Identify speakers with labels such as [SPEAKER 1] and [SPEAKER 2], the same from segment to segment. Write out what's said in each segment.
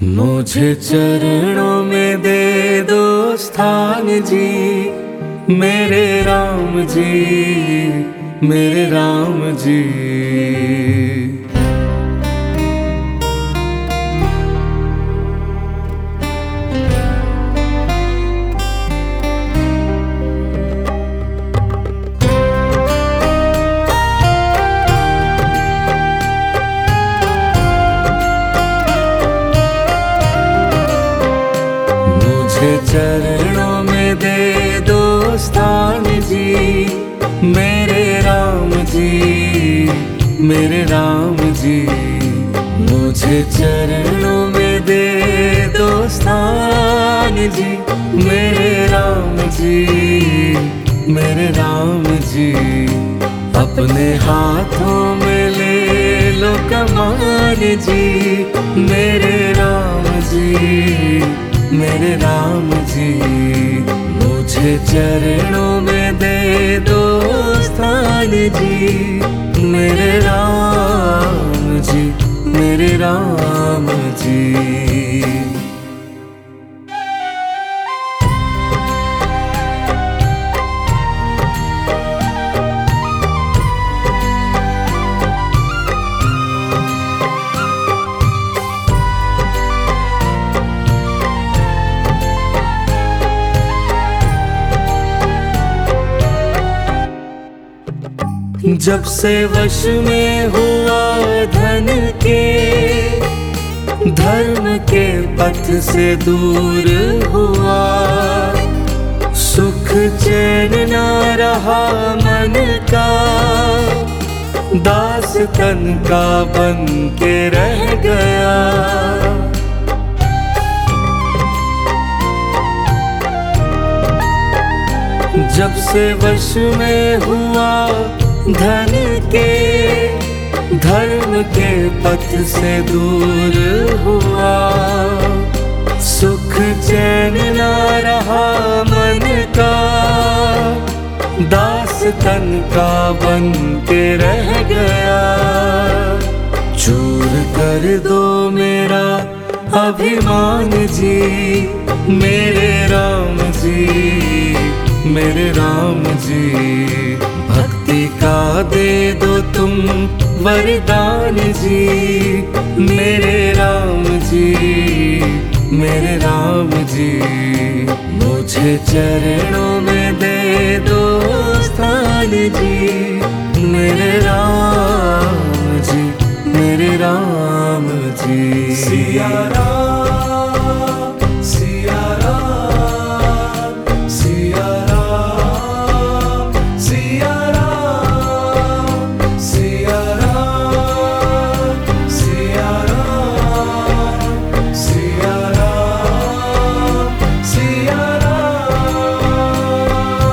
[SPEAKER 1] मुझे चरणों में दे दो स्थान जी, मेरे राम जी, मेरे राम जी। चरणों में दे दो स्थान जी, मेरे राम जी, मेरे राम जी। मुझे चरणों में दे दो स्थान जी, मेरे राम जी, मेरे राम जी। अपने हाथों में ले लो कमान जी, मेरे राम जी, मेरे राम जी। मुझे चरणों में दे दो स्थान जी, मेरे राम जी, मेरे राम जी। जब से वश में हुआ धन के, धर्म के पथ से दूर हुआ। सुख चैन ना रहा मन का, दास तन का बन के रह गया। जब से वश में हुआ धन के, धर्म के पथ से दूर हुआ। सुख चैन ना रहा मन का, दास तन का बन के रह गया। चूर कर दो मेरा अभिमान जी, मेरे राम जी, मेरे राम जी। भक्ति का दे दो तुम वरदान जी, मेरे राम जी, मेरे राम जी। मुझे चरणों में दे दो स्थान जी, मेरे राम जी, मेरे राम जी।
[SPEAKER 2] सिया राम, सिया राम, सिया राम, सिया राम, सिया राम, सिया राम, सिया राम, सिया राम।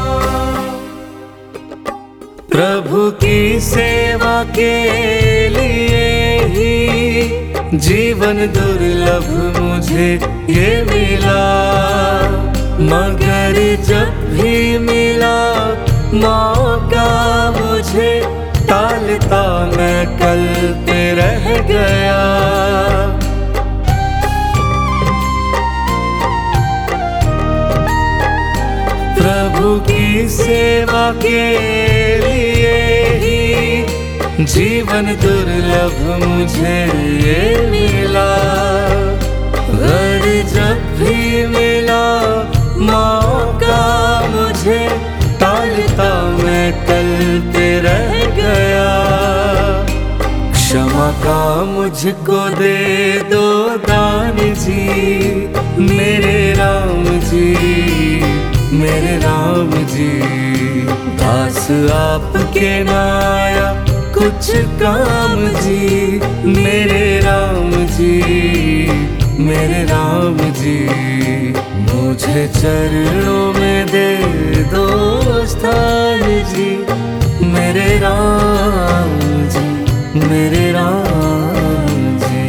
[SPEAKER 1] प्रभु की सेवा के लिए ही जीवन दुर्लभ मुझे ये मिला। मगर जब भी मिला मौका मुझे, टालता मैं कल पे रह गया। प्रभु की सेवा के लिए ही जीवन दुर्लभ मुझे ये मिला। अगर जब भी मिला मौका मुझे, टालता मैं कल पे रह गया। क्षमा का मुझको दे दो दान जी, मेरे राम जी, मेरे राम जी। दास आपके नाया कुछ काम जी, मेरे राम जी, मेरे राम जी। मुझे चरणों में दे दो स्थान जी, मेरे राम जी, मेरे राम जी।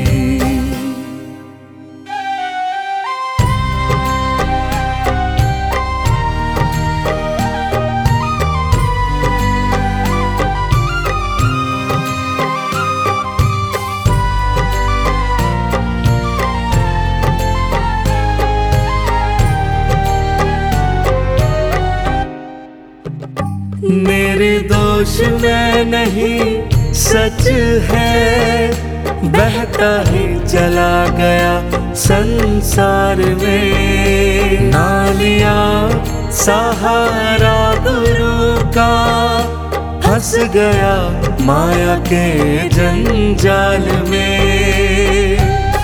[SPEAKER 1] दोष में नहीं सच है, बहता ही चला गया संसार में। ना लिया सहारा गुरु का, फंस गया माया के जंजाल में।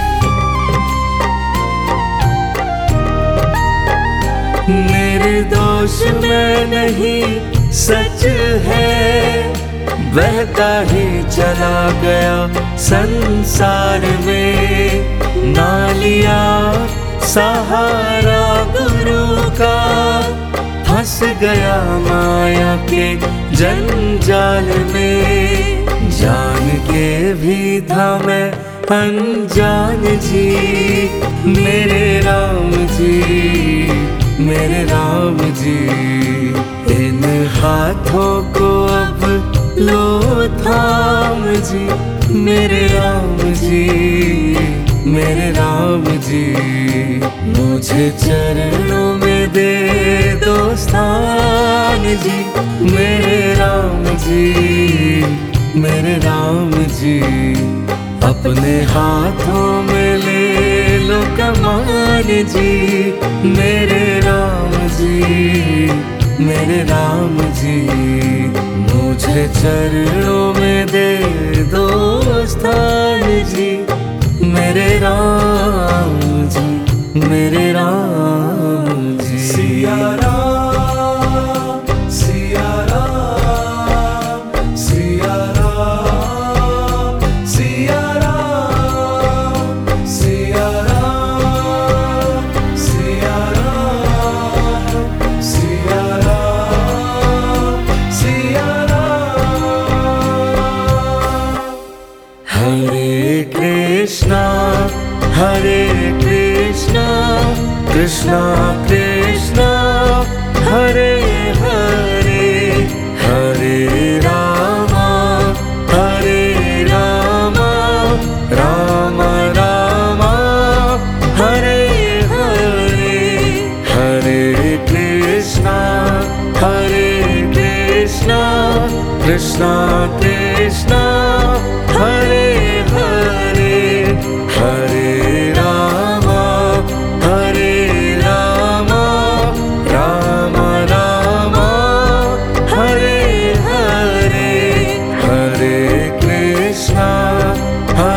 [SPEAKER 1] निर्दोष में नहीं सच है, बहता ही चला गया संसार में। ना लिया सहारा गुरु का, फंस गया माया के जंजाल में। जान के भी था मैं अनजान जी, मेरे राम जी, मेरे राम जी। इन हाथों को अब लो थाम जी, मेरे राम जी, मेरे राम जी। मुझे चरणों में दे दो स्थान जी, मेरे राम जी, मेरे राम जी। अपने हाथों में ले लो कमान जी, मेरे राम जी, मेरे राम जी। मुझे चरणों में दे दो स्थान जी, मेरे राम जी, मेरे राम जी।
[SPEAKER 2] सिया राम, सिया राम, सिया राम, सिया राम, सिया राम, सिया राम, सिया राम, सिया राम।
[SPEAKER 1] हरे कृष्णा, हरे कृष्णा, कृष्णा कृष्णा हरे हरे, हरे रामा, हरे रामा, राम रामा, हरे हरे। हरे कृष्णा, कृष्णा कृष्णा हरे हरे, हरे रामा, राम रामा, हरे हरे। हरे कृष्णा,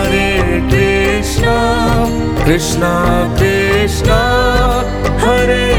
[SPEAKER 1] कृष्णा कृष्णा हरे